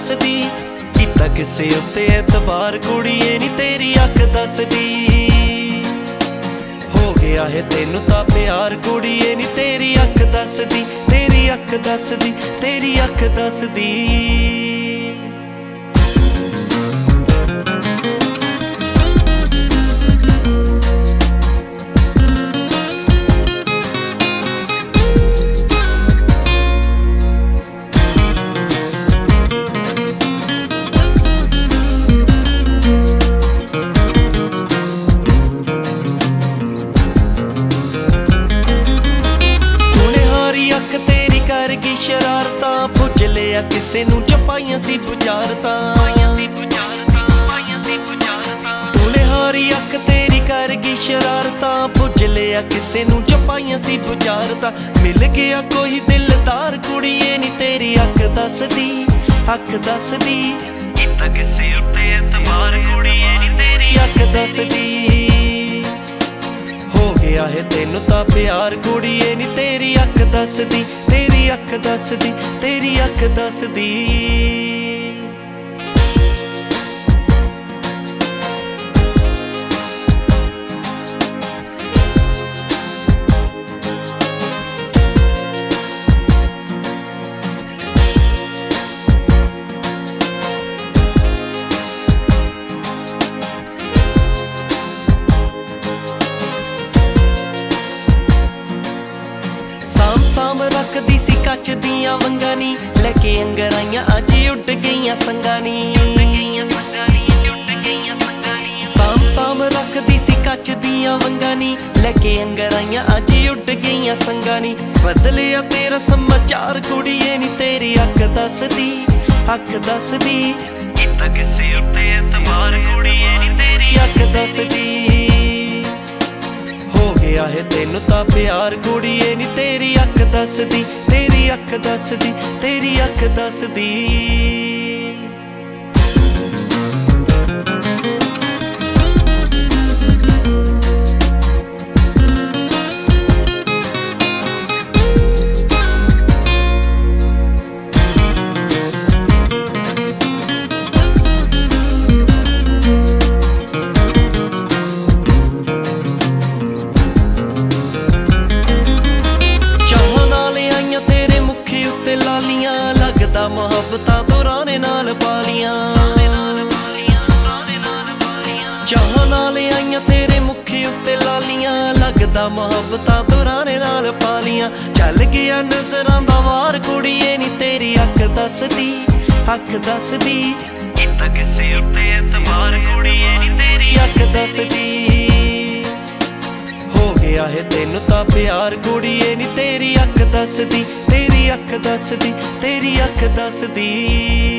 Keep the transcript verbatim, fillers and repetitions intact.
दसदी कीता किसे उत्ते एतबार कुड़िए नी तेरी अख दसदी हो गया है तेनू तां प्यार कुड़िए नी तेरी अख दसदी तेरी अख दसदी तेरी अख दसदी शरारतां पुछ लिया किसे नूं चपाइयां सी बुझारतां तूने हारी अख तेरी कर गई शरारतां पुछ लिया किसे नूं चपाइयां सी बुझारतां मिल गया कोई दिलदार कुड़िए नी तेरी अख दसदी अख दसदी कीता किसे उत्ते एतबार कुड़िए नी तेरी अख दसदी हो गया है तेनू तां प्यार कुड़िए नी तेरी अख दसदी तेरी अख दसदी तेरी अख दसदी साम रखदी सी कच दियां वंगां नी लेके अंगराइयां अज उड़ गईयां संगां नी साम साम रखदी सी कच दियां वंगां नी लेके अंगराइयां अज उड़ गईयां संगां नी बदलिया तेरा समाचार कुड़िए नी तेरी अख दसदी अख दसदी कीता किसे उत्ते एतबार कुड़िए नी तेरी अख दसदी हो गया है तेनू तां प्यार कुड़िए नी तेरी अख दसदी तेरी अख दसदी तेरी अख दसदी मुहब्बतां दौराने नाल पालियां चाह नाल आईयां तेरे मुखे उत्ते लालियां लगदा मुहब्बतां दौराने नाल पालियां चल गया नजरां दा वार कुड़िए नी तेरी अख दसदी अख दसदी कीता किसे उत्ते एतबार कुड़िए नी तेरी अख दसदी हो गया है तेनू तां प्यार कुड़िए नी तेरी अख दसदी तेरी अख दसदी तेरी अख दसदी